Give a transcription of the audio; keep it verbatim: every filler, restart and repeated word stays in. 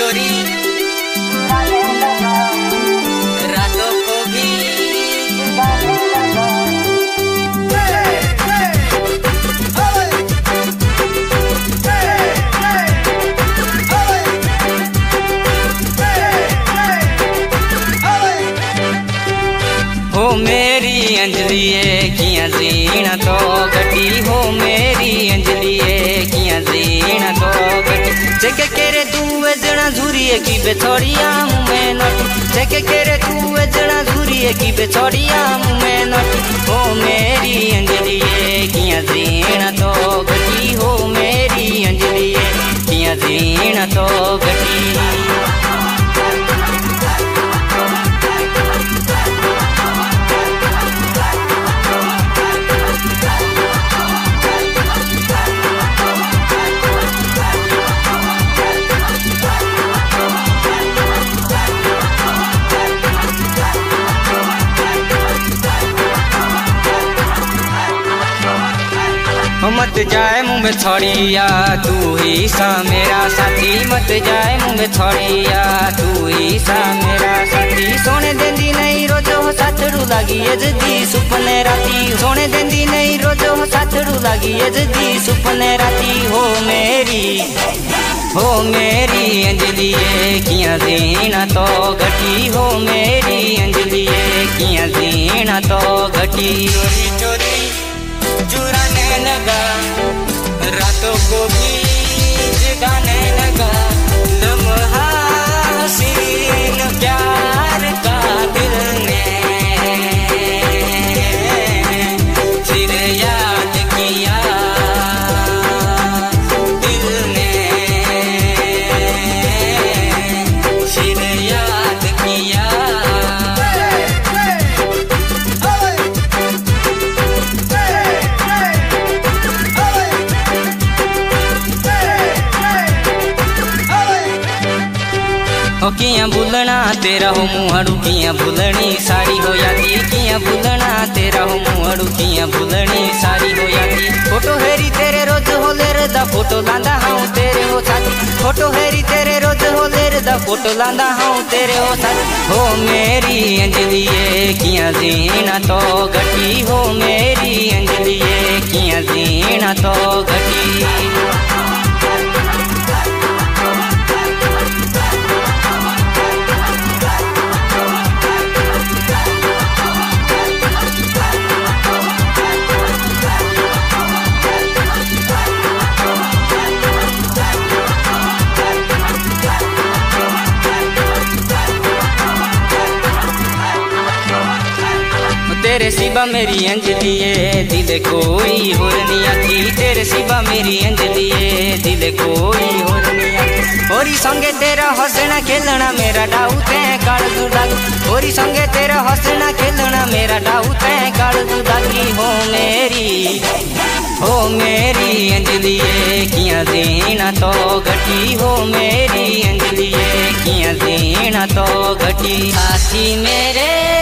चोरी रातों को भी हो मेरी अंजलिए किया जीना तो गटी हो मेरी अंजलिए किया जीना तो गटी जेके केरे तू जना झूरिए की बेछोड़िया मुँह नट जेके केरे तू जना झूरिए की बेछोड़िया मुँह नट हो मेरी अंजलिए किया जीना तो गटी हो मेरी अंजलिए किया जीना तो गटी मत जाए मुँह में छोड़िया तू ही सा मेरा साथी मत जाए मुँह में छोड़िया तू ही सा मेरा साथी सोने देंदी नहीं रोजो हो साथड़ू लागी यजदी सुपने राती सोने देंदी नहीं रोजो हो साथड़ू लागी यजदी सुपने राती हो मेरी हो मेरी अंजलिए किया जीना तो घटी हो मेरी अंजलिए किया जीना तो घटी चोरी चोरी चुराने लगा रातों को भी जगाने लगा लम्हा हसीन प्यार का दिल ने फिर याद किया दिल ने फिर याद किया हो किया भूलना तेरा हो मुहड़ू किया भूलनी साड़ी हो यादी किया भूलना तेरा हो मुहड़ू किया भूलनी साड़ी हो यादी फोटो हेरी तेरे रोज हो लेर दा फोटो लांदा हाउ तेरे हो साथी फोटो हेरी तेरे रोज हो लेर दा फोटो लांदा हाउ तेरे हो साथी हो मेरी अंजलिए किया जीना तो घटी हो मेरी अंजलिए किया जीना तो घटी तेरे सिवा मेरी अंजलिए दिल कोई होर नहीं आती तेरे सिवा मेरी अंजलिए दिल कोई होर नहीं आती होरी संगे तेरा हंसना खेलना मेरा डाऊ ते काल दुदागी होरी संगे तेरा हंसना खेलना मेरा डाऊ ते काल दुदागी हो मेरी हो मेरी अंजलिए किया जीना तो घटी हो मेरी अंजलिए किया जीना तो घटी साथी मेरे